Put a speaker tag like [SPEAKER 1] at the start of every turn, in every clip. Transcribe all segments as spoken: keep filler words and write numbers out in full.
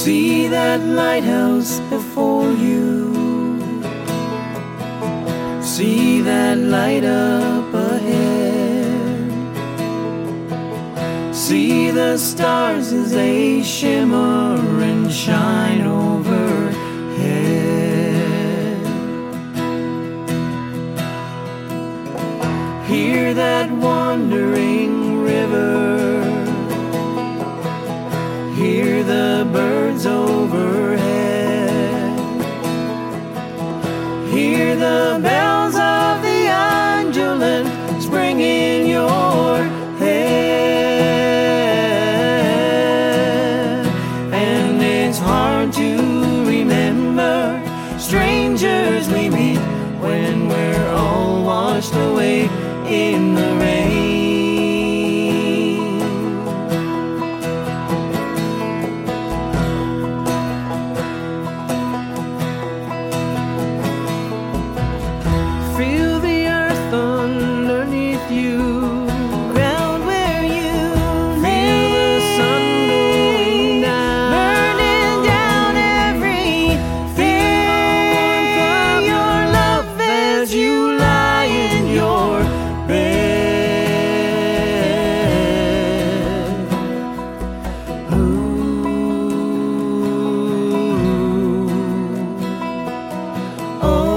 [SPEAKER 1] See that lighthouse before you. See that light up ahead. See the stars as they shimmer and shine overhead. Hear that wandering river. Hear the birds overhead. Hear the bells of the Angelin spring in your head. And it's hard to remember strangers we meet when we're all washed away in the rain. Feel the earth underneath you, ground where you feel the sun going down, burning down everything. Feel your love as you lie in your bed. Ooh. Oh.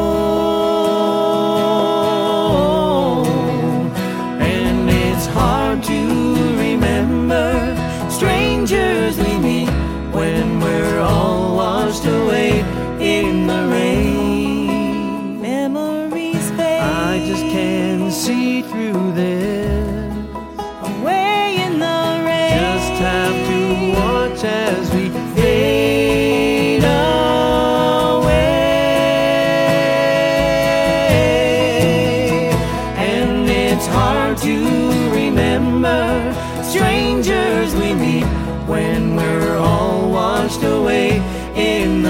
[SPEAKER 1] To remember strangers we meet when we're all washed away in the rain. Memories fade. I just can't see through this. Away in the rain. Just have to watch as we fade away. And it's hard to remember strangers we meet when we're all washed away in